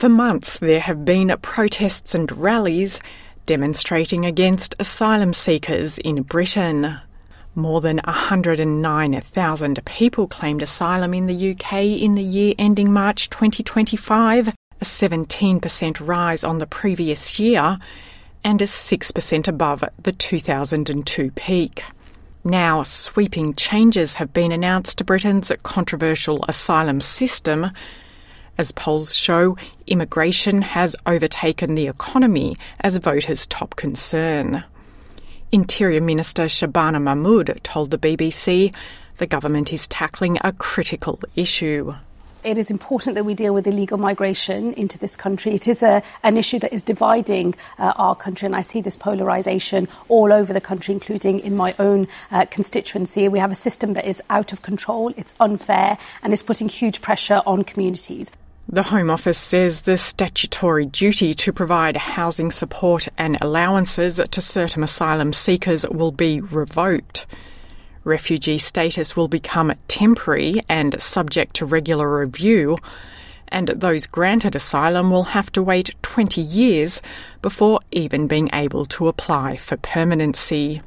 For months there have been protests and rallies demonstrating against asylum seekers in Britain. More than 109,000 people claimed asylum in the UK in the year ending March 2025, a 17% rise on the previous year and a 6% above the 2002 peak. Now, sweeping changes have been announced to Britain's controversial asylum system. As polls show, immigration has overtaken the economy as voters' top concern. Interior Minister Shabana Mahmood told the BBC the government is tackling a critical issue. It is important that we deal with illegal migration into this country. It is an issue that is dividing our country, and I see this polarisation all over the country, including in my own constituency. We have a system that is out of control, it's unfair, and is putting huge pressure on communities. The Home Office says the statutory duty to provide housing support and allowances to certain asylum seekers will be revoked. Refugee status will become temporary and subject to regular review, and those granted asylum will have to wait 20 years before even being able to apply for permanency.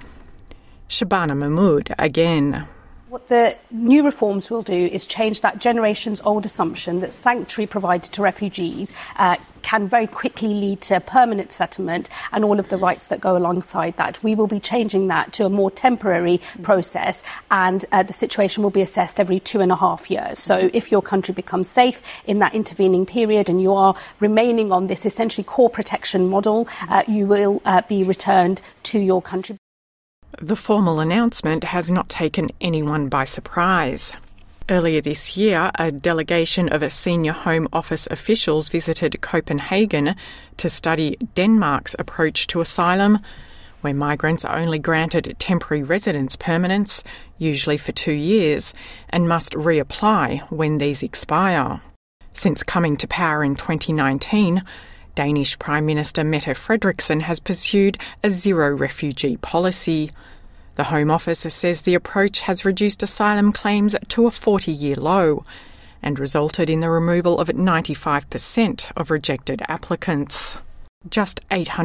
Shabana Mahmood again. What the new reforms will do is change that generations-old assumption that sanctuary provided to refugees can very quickly lead to permanent settlement and all of the rights that go alongside that. We will be changing that to a more temporary process, and the situation will be assessed every 2.5 years. So if your country becomes safe in that intervening period and you are remaining on this essentially core protection model, you will be returned to your country. The formal announcement has not taken anyone by surprise. Earlier this year, a delegation of senior Home Office officials visited Copenhagen to study Denmark's approach to asylum, where migrants are only granted temporary residence permanents, usually for 2 years, and must reapply when these expire. Since coming to power in 2019, Danish Prime Minister Mette Frederiksen has pursued a zero-refugee policy. The Home Office says the approach has reduced asylum claims to a 40-year low and resulted in the removal of 95% of rejected applicants. Just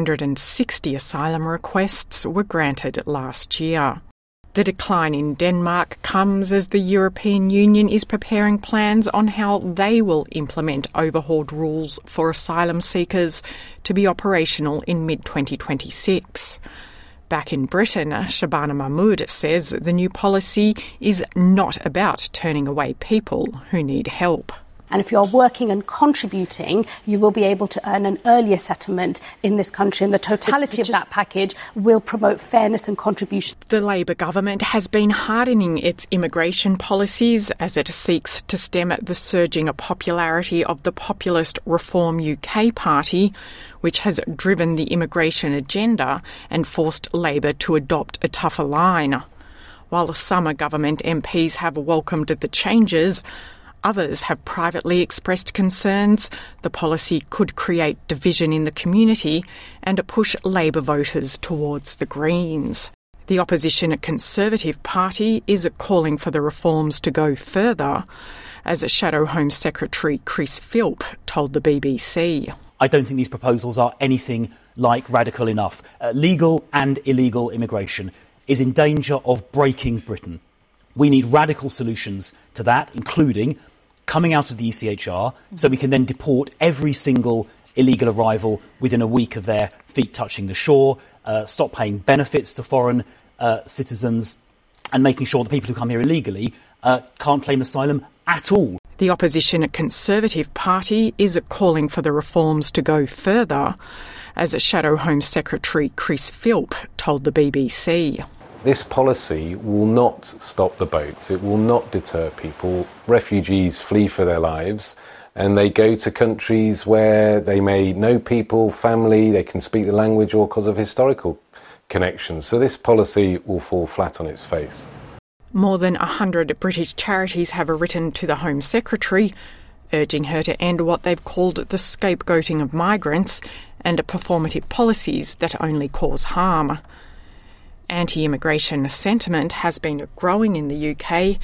860 asylum requests were granted last year. The decline in Denmark comes as the European Union is preparing plans on how they will implement overhauled rules for asylum seekers to be operational in mid-2026. Back in Britain, Shabana Mahmood says the new policy is not about turning away people who need help. And if you're working and contributing, you will be able to earn an earlier settlement in this country, and the totality of that package will promote fairness and contribution. The Labour government has been hardening its immigration policies as it seeks to stem the surging popularity of the populist Reform UK party, which has driven the immigration agenda and forced Labour to adopt a tougher line. While some government MPs have welcomed the changes, others have privately expressed concerns the policy could create division in the community and push Labour voters towards the Greens. The opposition Conservative Party is calling for the reforms to go further, as Shadow Home Secretary Chris Philp told the BBC. I don't think these proposals are anything like radical enough. Legal and illegal immigration is in danger of breaking Britain. We need radical solutions to that, including coming out of the ECHR so we can then deport every single illegal arrival within a week of their feet touching the shore, stop paying benefits to foreign citizens, and making sure the people who come here illegally can't claim asylum at all. The opposition Conservative Party is calling for the reforms to go further, as Shadow Home Secretary Chris Philp told the BBC. This policy will not stop the boats. It will not deter people. Refugees flee for their lives and they go to countries where they may know people, family, they can speak the language, or because of historical connections. So this policy will fall flat on its face. More than 100 British charities have written to the Home Secretary, urging her to end what they've called the scapegoating of migrants and performative policies that only cause harm. Anti-immigration sentiment has been growing in the UK,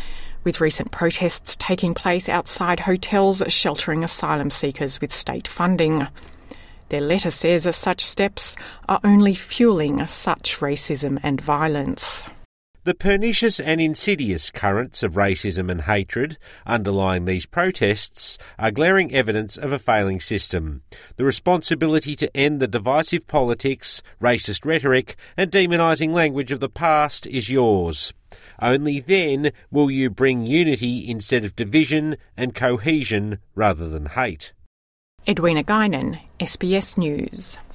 with recent protests taking place outside hotels sheltering asylum seekers with state funding. Their letter says such steps are only fuelling such racism and violence. The pernicious and insidious currents of racism and hatred underlying these protests are glaring evidence of a failing system. The responsibility to end the divisive politics, racist rhetoric and demonising language of the past is yours. Only then will you bring unity instead of division and cohesion rather than hate. Edwina Guinan, SBS News.